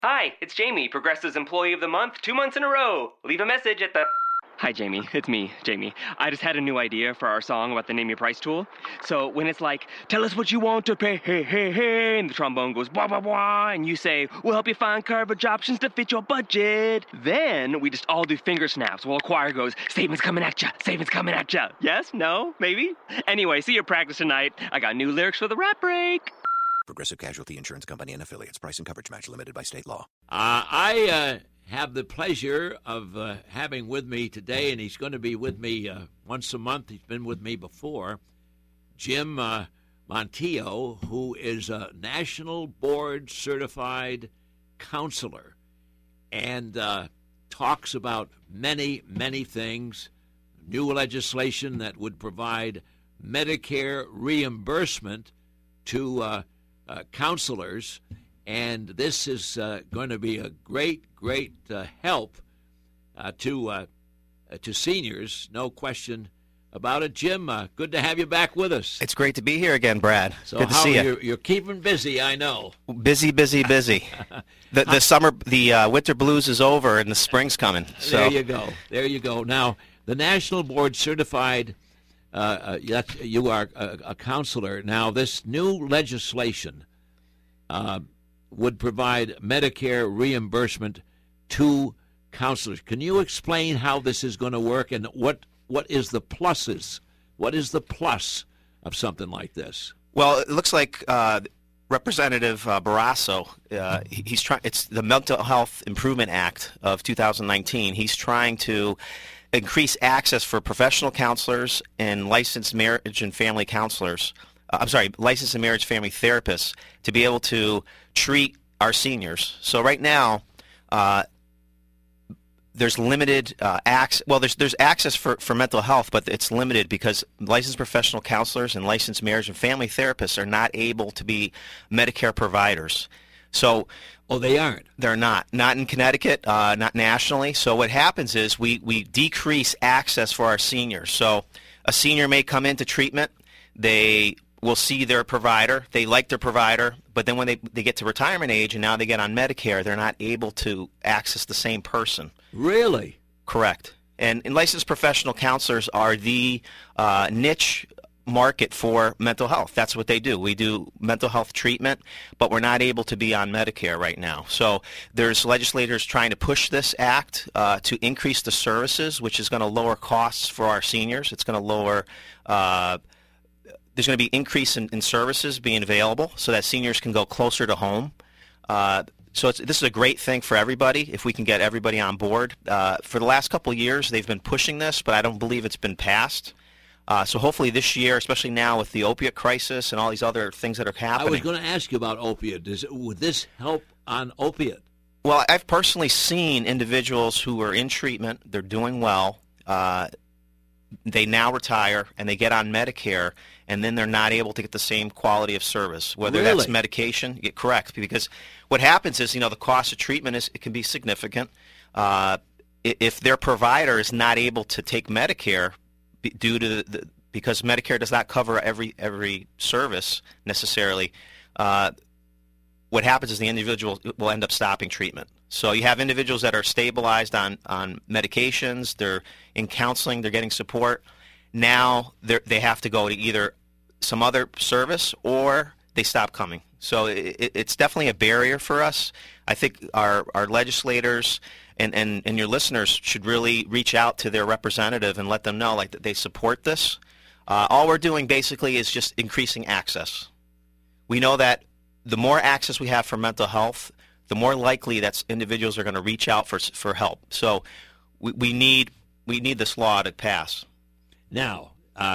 Hi, it's Jamie, Progressive's Employee of the Month, 2 months in a row. Leave a message at the... Hi, Jamie. It's me, Jamie. I just had a new idea for our song about the Name Your Price tool. So when it's like, tell us what you want to pay, hey, hey, hey, and the trombone goes, blah, blah, blah, and you say, we'll help you find coverage options to fit your budget. Then we just all do finger snaps while a choir goes, statements coming at ya, statements coming at ya. Yes? No? Maybe? Anyway, see your practice tonight. I got new lyrics for the rap break. Progressive Casualty Insurance Company and Affiliates. Price and coverage match limited by state law. I have the pleasure of having with me today, and he's going to be with me once a month. He's been with me before, Jim Montillo, who is a National Board Certified Counselor and talks about many, many things. New legislation that would provide Medicare reimbursement to counselors, and this is going to be a great help to seniors, no question about it. Jim, good to have you back with us. It's great to be here again, Brad. So good to see you. You're keeping busy, I know. Busy. The summer, the winter blues is over, and the spring's coming. So. There you go. Now, the National Board Certified. You are a counselor. Now, this new legislation would provide Medicare reimbursement to counselors. Can you explain how this is going to work, and what is the pluses? What is the plus of something like this? Well, it looks like Representative Barrasso, he's trying. It's the Mental Health Improvement Act of 2019. He's trying to increase access for professional counselors and licensed marriage and family counselors. Licensed and marriage family therapists to be able to treat our seniors. So right now, there's limited access. Well, there's access for mental health, but it's limited because licensed professional counselors and licensed marriage and family therapists are not able to be Medicare providers. So. Oh, they aren't? They're not. Not in Connecticut, not nationally. So what happens is we decrease access for our seniors. So a senior may come into treatment. They will see their provider. They like their provider. But then when they get to retirement age and now they get on Medicare, they're not able to access the same person. Really? Correct. And licensed professional counselors are the niche market for mental health. That's what they do. We do mental health treatment, but we're not able to be on Medicare right now. So there's legislators trying to push this act to increase the services, which is going to lower costs for our seniors. It's going to lower there's going to be increase in services being available so that seniors can go closer to home. So this is a great thing for everybody if we can get everybody on board. For the last couple of years, they've been pushing this, but I don't believe it's been passed. So hopefully this year, especially now with the opiate crisis and all these other things that are happening. I was going to ask you about opiate. Would this help on opiate? Well, I've personally seen individuals who are in treatment. They're doing well. They now retire, and they get on Medicare, and then they're not able to get the same quality of service, whether that's medication. Correct, because what happens is, the cost of treatment it can be significant. If their provider is not able to take Medicare, due to because Medicare does not cover every service necessarily, what happens is the individual will end up stopping treatment. So you have individuals that are stabilized on medications, they're in counseling, they're getting support. Now they have to go to either some other service or they stop coming. So it's definitely a barrier for us. I think our legislators and your listeners should really reach out to their representative and let them know that they support this. All we're doing basically is just increasing access. We know that the more access we have for mental health, the more likely that individuals are going to reach out for help. So we need this law to pass. Now,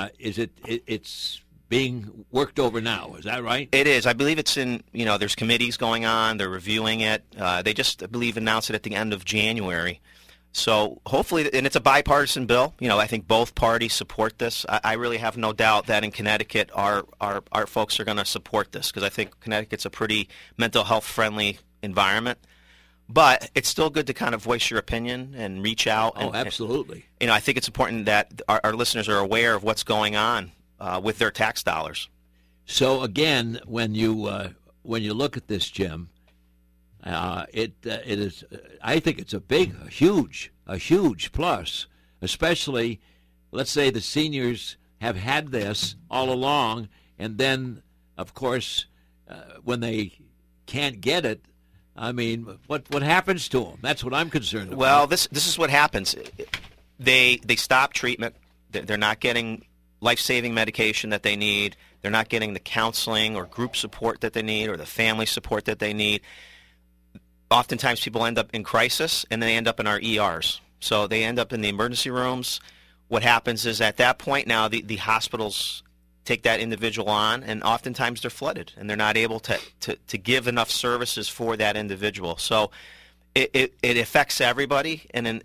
it's being worked over now, is that right? It is. I believe it's in, there's committees going on. They're reviewing it. They just, I believe, announced it at the end of January. So hopefully, and it's a bipartisan bill. I think both parties support this. I really have no doubt that in Connecticut, our folks are going to support this because I think Connecticut's a pretty mental health friendly environment. But it's still good to kind of voice your opinion and reach out. Oh, absolutely. I think it's important that our listeners are aware of what's going on with their tax dollars. So again, when you look at this, Jim, It is. I think it's a huge plus, especially, let's say the seniors have had this all along, and then, of course, when they can't get it, I mean, what happens to them? That's what I'm concerned about. Well, this is what happens. They stop treatment. They're not getting life-saving medication that they need. They're not getting the counseling or group support that they need or the family support that they need. Oftentimes people end up in crisis, and then they end up in our ERs. So they end up in the emergency rooms. What happens is at that point now the hospitals take that individual on, and oftentimes they're flooded, and they're not able to give enough services for that individual. So it affects everybody, and then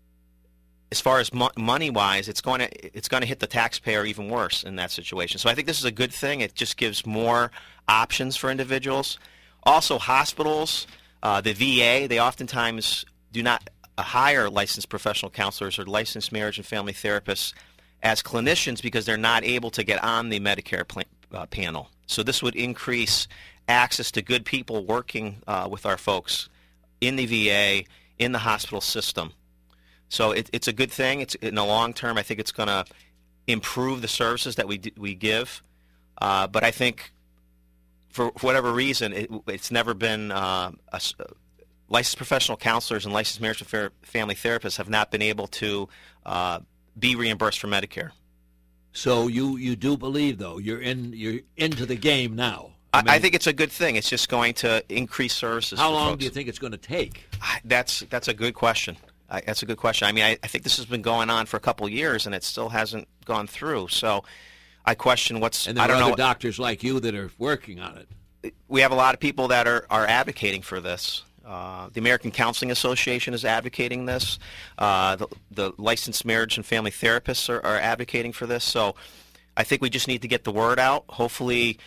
as far as money-wise, it's going to hit the taxpayer even worse in that situation. So I think this is a good thing. It just gives more options for individuals. Also, hospitals, the VA, they oftentimes do not hire licensed professional counselors or licensed marriage and family therapists as clinicians because they're not able to get on the Medicare panel. So this would increase access to good people working with our folks in the VA, in the hospital system. So it's a good thing. It's in the long term. I think it's going to improve the services that we give. But I think for whatever reason, it's never been licensed professional counselors and licensed marriage and family therapists have not been able to be reimbursed for Medicare. So you do believe, though, you're into the game now. I think it's a good thing. It's just going to increase services. How for long folks. do you think it's going to take? That's a good question. That's a good question. I mean, I think this has been going on for a couple of years, and it still hasn't gone through. So I question what's. And there are other doctors like you that are working on it. We have a lot of people that are advocating for this. The American Counseling Association is advocating this. The licensed marriage and family therapists are advocating for this. So I think we just need to get the word out. Hopefully,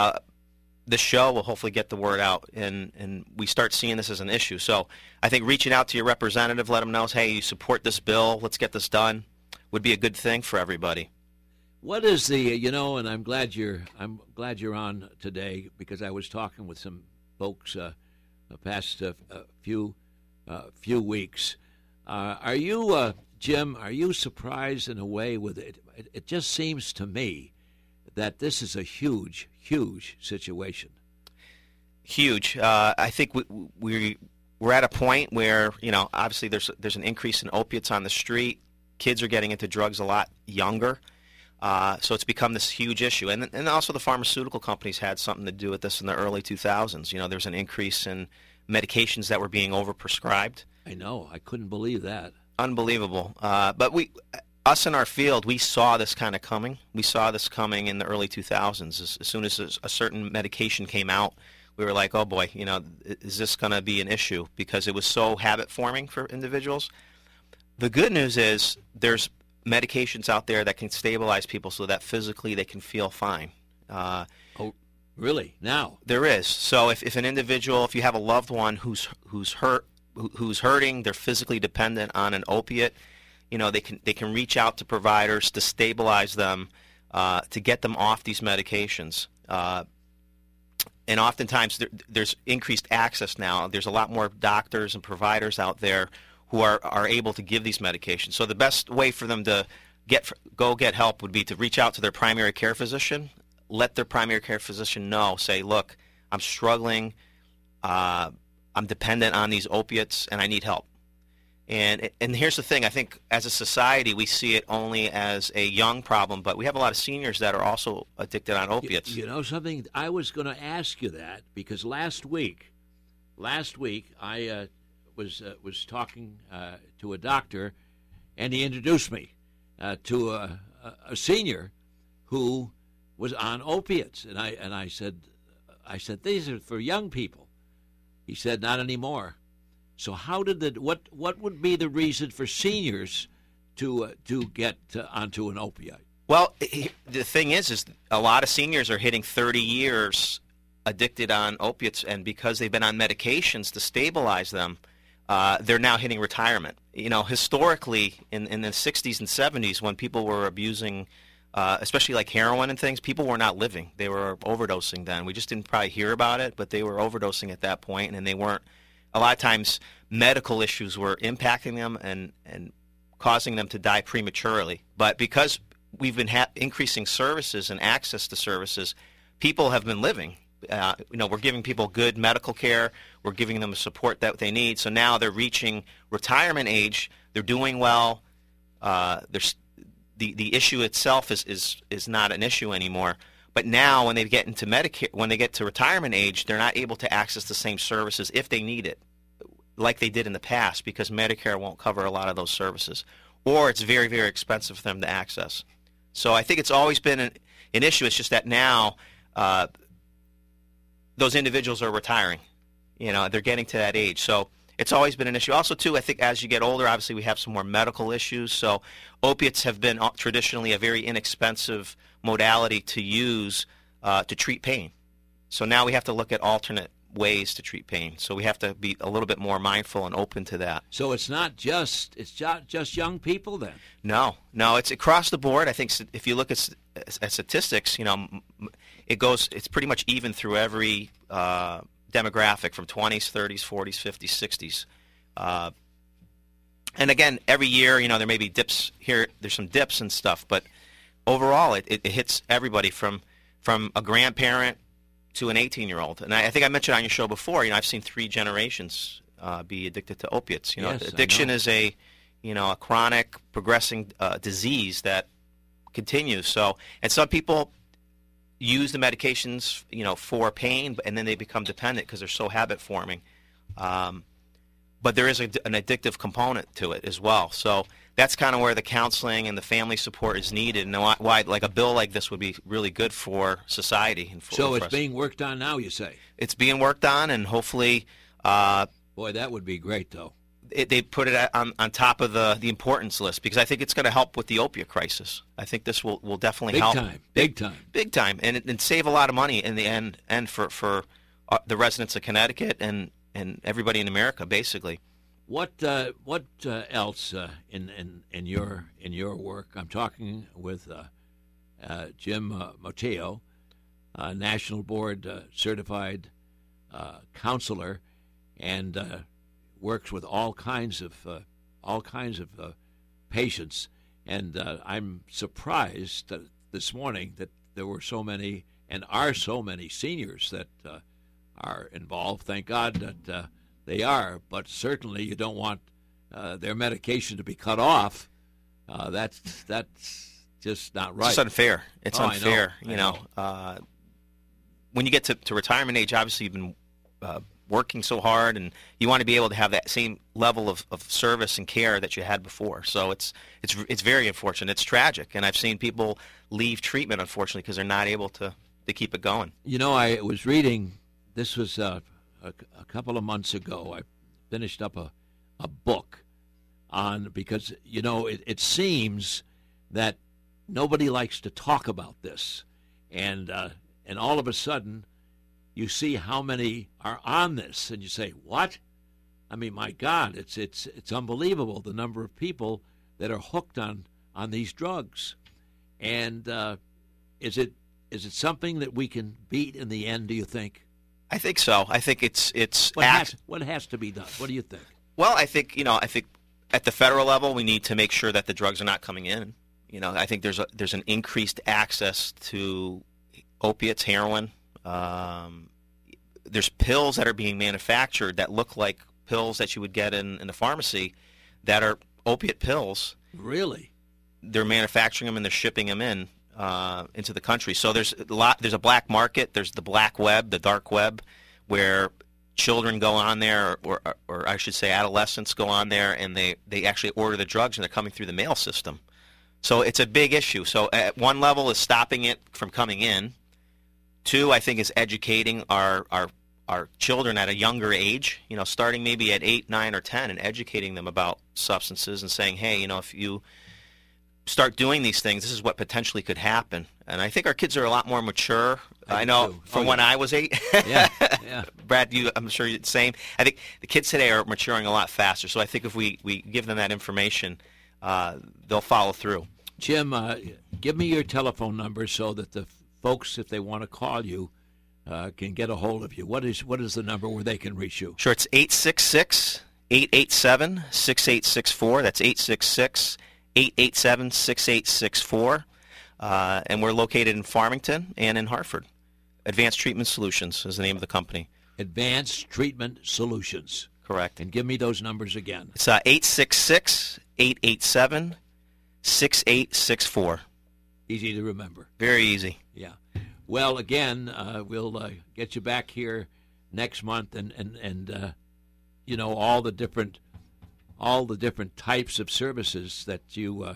this show will hopefully get the word out, and we start seeing this as an issue. So I think reaching out to your representative, let them know, hey, you support this bill, let's get this done, would be a good thing for everybody. What is the, and I'm glad you're on today, because I was talking with some folks the past few weeks. Are you, Jim, are you surprised in a way with it? It just seems to me that this is a huge situation. Huge. I think we're at a point where, obviously there's an increase in opiates on the street. Kids are getting into drugs a lot younger. So it's become this huge issue. And also the pharmaceutical companies had something to do with this in the early 2000s. There's an increase in medications that were being overprescribed. I know. I couldn't believe that. Unbelievable. But us in our field, we saw this kind of coming. We saw this coming in the early 2000s. As soon as a certain medication came out, we were like, oh boy, is this going to be an issue? Because it was so habit-forming for individuals. The good news is there's medications out there that can stabilize people so that physically they can feel fine. Oh, really? Now? There is. So if an individual, if you have a loved one who's hurting, they're physically dependent on an opiate, they can reach out to providers to stabilize them, to get them off these medications. And oftentimes there's increased access now. There's a lot more doctors and providers out there who are able to give these medications. So the best way for them to get help would be to reach out to their primary care physician, let their primary care physician know, say, look, I'm struggling, I'm dependent on these opiates, and I need help. And here's the thing, I think as a society we see it only as a young problem, but we have a lot of seniors that are also addicted on opiates. You know something, I was going to ask you that, because last week I was talking to a doctor, and he introduced me to a senior who was on opiates, and I said these are for young people. He said not anymore. So how did what would be the reason for seniors to get onto an opiate? Well, the thing is a lot of seniors are hitting 30 years addicted on opiates, and because they've been on medications to stabilize them, they're now hitting retirement. Historically, in the 60s and 70s, when people were abusing especially like heroin and things, people were not living. They were overdosing then. We just didn't probably hear about it, but they were overdosing at that point, and they weren't. A lot of times medical issues were impacting them and causing them to die prematurely. But because we've been increasing services and access to services, people have been living. We're giving people good medical care. We're giving them the support that they need. So now they're reaching retirement age. They're doing well. The issue itself is not an issue anymore. But now when they get into Medicare, when they get to retirement age, they're not able to access the same services if they need it, like they did in the past, because Medicare won't cover a lot of those services, or it's very, very expensive for them to access. So I think it's always been an issue. It's just that now those individuals are retiring. They're getting to that age. So it's always been an issue. Also, too, I think as you get older, obviously we have some more medical issues. So opiates have been traditionally a very inexpensive modality to use to treat pain. So now we have to look at alternate ways to treat pain. So we have to be a little bit more mindful and open to that. So it's not just young people then? No, it's across the board. I think if you look at statistics, it's pretty much even through every demographic, from 20s, 30s, 40s, 50s, 60s. And again, every year, there may be dips here. There's some dips and stuff, but overall, it hits everybody from a grandparent to an 18-year-old. And I think I mentioned on your show before, I've seen 3 generations be addicted to opiates. Yes, addiction is a chronic, progressing disease that continues. So, and some people use the medications, for pain, and then they become dependent because they're so habit-forming. But there is an addictive component to it as well. So that's kind of where the counseling and the family support is needed, and why like a bill like this would be really good for society. And so it's being worked on now, you say? It's being worked on, and hopefully... Boy, that would be great, though. They put it on top of the importance list, because I think it's going to help with the opiate crisis. I think this will definitely help. Big time. And save a lot of money in the end, and for the residents of Connecticut and everybody in America, basically. What else in your work? I'm talking with Jim Moteo, National Board certified counselor, and works with all kinds of patients. And I'm surprised that this morning that there were so many and are so many seniors that are involved. Thank God that they are, but certainly you don't want their medication to be cut off. That's just not right. It's unfair. It's unfair. I know. When you get to retirement age, obviously you've been working so hard, and you want to be able to have that same level of service and care that you had before. So it's very unfortunate. It's tragic, and I've seen people leave treatment, unfortunately, because they're not able to keep it going. I was reading. This was a couple of months ago. I finished up a book on, because it seems that nobody likes to talk about this, and all of a sudden you see how many are on this, and you say, what? I mean, my God, it's unbelievable, the number of people that are hooked on these drugs. And is it something that we can beat in the end, do you think? I think so. I think it's what has to be done? What do you think? Well, I think at the federal level we need to make sure that the drugs are not coming in. I think there's an increased access to opiates, heroin. There's pills that are being manufactured that look like pills that you would get in the pharmacy that are opiate pills. Really? They're manufacturing them and they're shipping them in into the country. So there's a black market. There's the black web, the dark web, where children go on there, or I should say adolescents go on there, and they actually order the drugs, and they're coming through the mail system. So it's a big issue. So at one level is stopping it from coming in. 2, I think, is educating our children at a younger age, starting maybe at 8, 9, or 10, and educating them about substances and saying, hey, if you start doing these things, this is what potentially could happen. And I think our kids are a lot more mature. I know from when I was 8. Yeah. Brad, I'm sure you're the same. I think the kids today are maturing a lot faster. So I think if we give them that information, they'll follow through. Jim, give me your telephone number so that the folks, if they want to call you, can get a hold of you. What is the number where they can reach you? Sure, it's 866-887-6864. That's 866-887-6864. And we're located in Farmington and in Hartford. Advanced Treatment Solutions is the name of the company. Advanced Treatment Solutions. Correct. And give me those numbers again. It's 866-887-6864. Easy to remember. Very easy. Yeah. Well, again, we'll get you back here next month, and you know, all the different types of services that you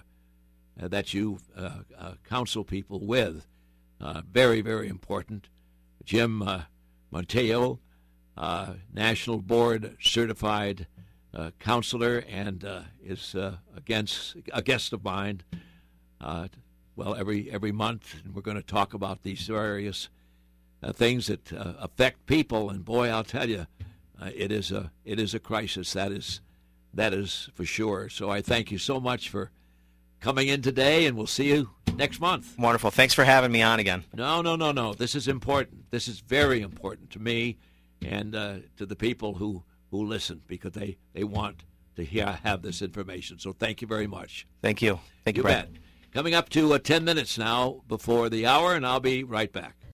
counsel people with. Very, very important. Jim Montejo, National Board Certified Counselor, and is a guest of mine. Well, every month, and we're going to talk about these various things that affect people. And boy, I'll tell you, it is a crisis. That is for sure. So I thank you so much for coming in today, and we'll see you next month. Wonderful. Thanks for having me on again. No. This is important. This is very important to me and to the people who listen, because they want to have this information. So thank you very much. Thank you. Thank you, Brad. Coming up to 10 minutes now before the hour, and I'll be right back.